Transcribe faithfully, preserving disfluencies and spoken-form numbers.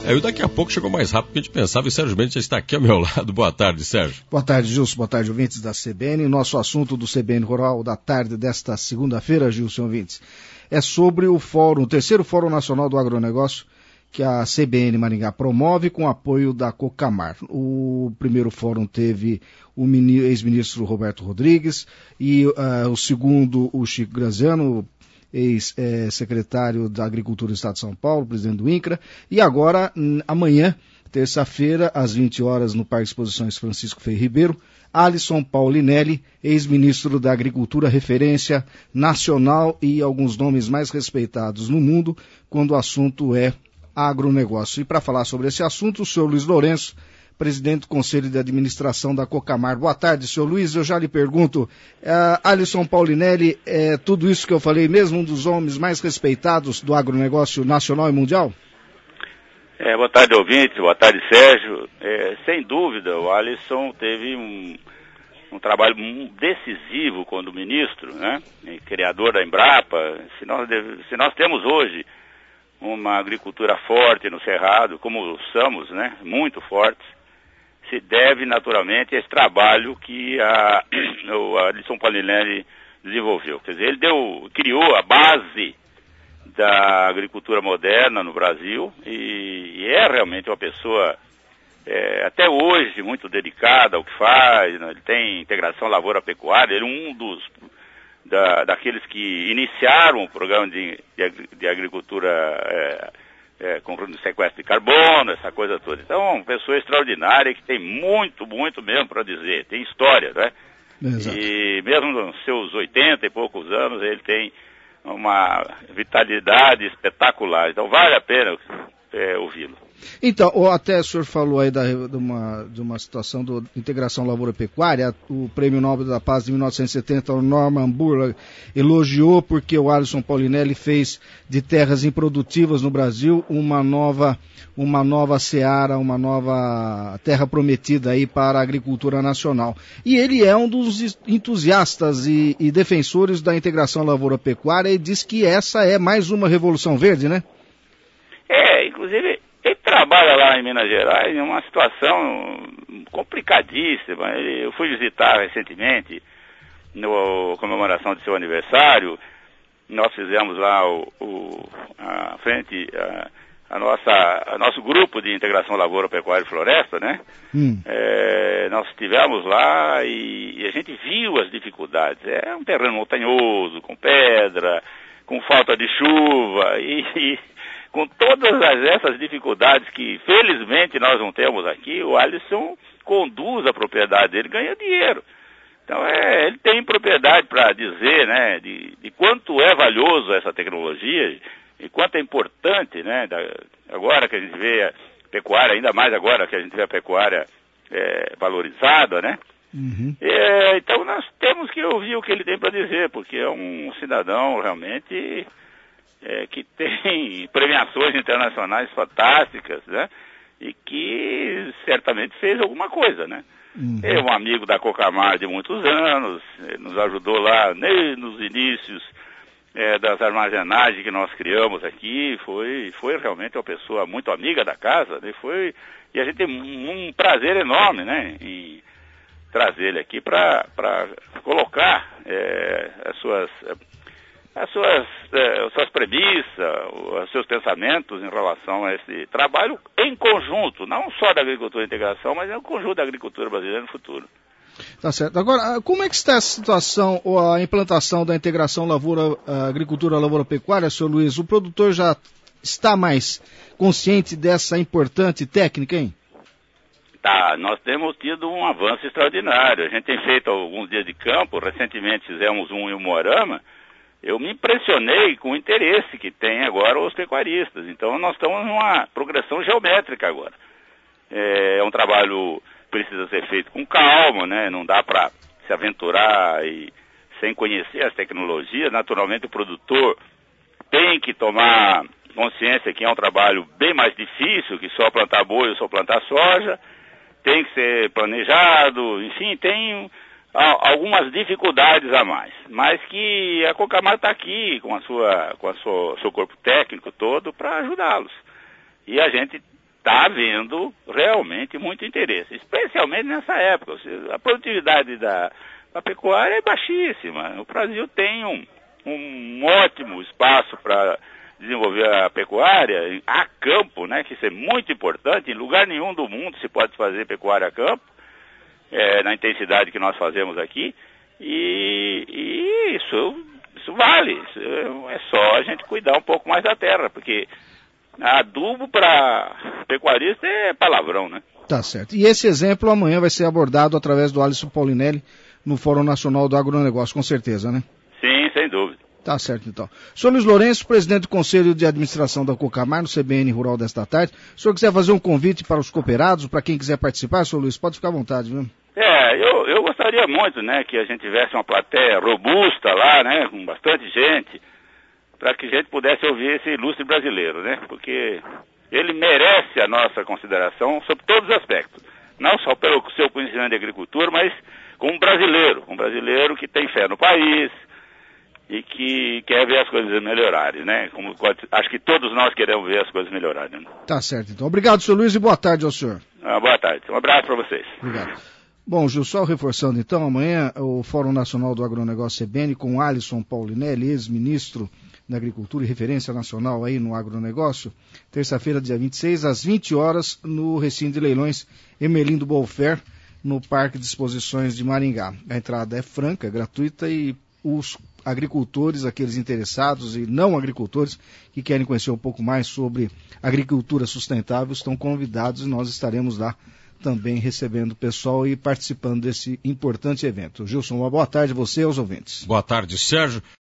É, e daqui a pouco chegou mais rápido do que a gente pensava e Sérgio Mendes já está aqui ao meu lado. Boa tarde, Sérgio. Boa tarde, Gilson. Boa tarde, ouvintes da C B N. Nosso assunto do C B N Rural da tarde desta segunda-feira, Gilson, ouvintes, é sobre o fórum, o terceiro Fórum Nacional do Agronegócio que a C B N Maringá promove com apoio da Cocamar. O primeiro fórum teve o ex-ministro Roberto Rodrigues e uh, o segundo, o Chico Graziano, ex-secretário da Agricultura do Estado de São Paulo, presidente do INCRA, e agora, amanhã, terça-feira, às vinte horas, no Parque de Exposições Francisco Feio Ribeiro, Alisson Paulinelli, ex-ministro da Agricultura, referência nacional e alguns nomes mais respeitados no mundo, quando o assunto é agronegócio. E para falar sobre esse assunto, o senhor Luiz Lourenço, presidente do Conselho de Administração da Cocamar. Boa tarde, senhor Luiz. Eu já lhe pergunto, uh, Alisson Paulinelli, é tudo isso que eu falei mesmo, um dos homens mais respeitados do agronegócio nacional e mundial? É, boa tarde, ouvintes. Boa tarde, Sérgio. É, sem dúvida, o Alisson teve um, um trabalho decisivo quando ministro, né? E criador da Embrapa. Se nós, se nós temos hoje uma agricultura forte no Cerrado, como somos, né, muito fortes, se deve naturalmente a esse trabalho que a, o Alisson Paulinelli desenvolveu. Quer dizer, ele deu, criou a base da agricultura moderna no Brasil e, e é realmente uma pessoa, é, até hoje, muito dedicada ao que faz, né? Ele tem integração lavoura-pecuária, ele é um dos Da, daqueles que iniciaram o programa de, de, de agricultura é, é, com sequestro de carbono, essa coisa toda. Então, uma pessoa extraordinária que tem muito, muito mesmo para dizer, tem história, né? Exato. E mesmo nos seus oitenta e poucos anos, ele tem uma vitalidade espetacular. Então, vale a pena é, ouvi-lo. Então, até o senhor falou aí da, de, uma, de uma situação de integração lavoura-pecuária, o Prêmio Nobel da Paz de mil novecentos e setenta, o Norman Burla, elogiou porque o Alisson Paulinelli fez de terras improdutivas no Brasil uma nova, uma nova seara, uma nova terra prometida aí para a agricultura nacional. E ele é um dos entusiastas e, e defensores da integração lavoura-pecuária e diz que essa é mais uma revolução verde, né? É, inclusive... Ele trabalha lá em Minas Gerais em uma situação complicadíssima. Eu fui visitar recentemente, na comemoração de seu aniversário. Nós fizemos lá o, o, a frente, a, a nossa, a nosso grupo de integração lavoura, pecuária e floresta, né? Hum. É, nós estivemos lá e, e a gente viu as dificuldades. É um terreno montanhoso, com pedra, com falta de chuva e... e com todas essas dificuldades que, felizmente, nós não temos aqui, o Alisson conduz a propriedade dele, ganha dinheiro. Então, é, ele tem propriedade para dizer, né, de, de quanto é valioso essa tecnologia e quanto é importante, né, da, agora que a gente vê a pecuária, ainda mais agora que a gente vê a pecuária é, valorizada, né. Uhum. É, então, nós temos que ouvir o que ele tem para dizer, porque é um cidadão realmente... É, que tem premiações internacionais fantásticas, né? E que certamente fez alguma coisa, né? Uhum. É um amigo da Cocamar de muitos anos, nos ajudou lá nos inícios é, das armazenagens que nós criamos aqui, foi, foi realmente uma pessoa muito amiga da casa, né? Foi, e a gente tem um, um prazer enorme, né? Em trazer ele aqui para colocar é, as suas... as suas, eh, as suas premissas, os seus pensamentos em relação a esse trabalho em conjunto, não só da agricultura de integração, mas em conjunto da agricultura brasileira no futuro. Tá certo. Agora, como é que está a situação ou a implantação da integração lavoura, agricultura lavoura-pecuária, senhor Luiz? O produtor já está mais consciente dessa importante técnica, hein? Tá, nós temos tido um avanço extraordinário. A gente tem feito alguns dias de campo, recentemente fizemos um em Umuarama. Eu me impressionei com o interesse que tem agora os pecuaristas. Então, nós estamos numa progressão geométrica agora. É, é um trabalho que precisa ser feito com calma, né? Não dá para se aventurar e, sem conhecer as tecnologias. Naturalmente, o produtor tem que tomar consciência que é um trabalho bem mais difícil que só plantar boi ou só plantar soja. Tem que ser planejado, enfim, tem... algumas dificuldades a mais, mas que a Cocamar está aqui com a sua, com a sua, seu corpo técnico todo para ajudá-los. E a gente está havendo realmente muito interesse, especialmente nessa época. A produtividade da, da pecuária é baixíssima. O Brasil tem um, um ótimo espaço para desenvolver a pecuária a campo, né, que isso é muito importante. Em lugar nenhum do mundo se pode fazer pecuária a campo, é, na intensidade que nós fazemos aqui, e, e isso, isso vale. Isso é só a gente cuidar um pouco mais da terra, porque adubo para pecuarista é palavrão, né? Tá certo. E esse exemplo amanhã vai ser abordado através do Alisson Paulinelli no Fórum Nacional do Agronegócio, com certeza, né? Sim, sem dúvida. Tá certo, então. Senhor Luiz Lourenço, presidente do Conselho de Administração da Cocamar, no C B N Rural desta tarde. Se o senhor quiser fazer um convite para os cooperados, para quem quiser participar, senhor Luiz, pode ficar à vontade, viu? É, eu, eu gostaria muito, né, que a gente tivesse uma plateia robusta lá, né, com bastante gente, para que a gente pudesse ouvir esse ilustre brasileiro, né, porque ele merece a nossa consideração sobre todos os aspectos. Não só pelo seu conhecimento de agricultura, mas como brasileiro, um brasileiro que tem fé no país e que quer ver as coisas melhorarem, né? Como, acho que todos nós queremos ver as coisas melhorarem. Né? Tá certo, então. Obrigado, senhor Luiz, e boa tarde ao senhor. Ah, boa tarde. Um abraço para vocês. Obrigado. Bom, Gil, só reforçando então, amanhã o Fórum Nacional do Agronegócio C B N com Alisson Paulinelli, ex-ministro da Agricultura e referência nacional aí no agronegócio, terça-feira, dia vinte e seis, às vinte horas, no recinto de leilões Emelindo Bolfer, no Parque de Exposições de Maringá. A entrada é franca, gratuita, e os agricultores, aqueles interessados e não agricultores que querem conhecer um pouco mais sobre agricultura sustentável, estão convidados e nós estaremos lá também recebendo o pessoal e participando desse importante evento. Gilson, uma boa tarde a você e aos ouvintes. Boa tarde, Sérgio.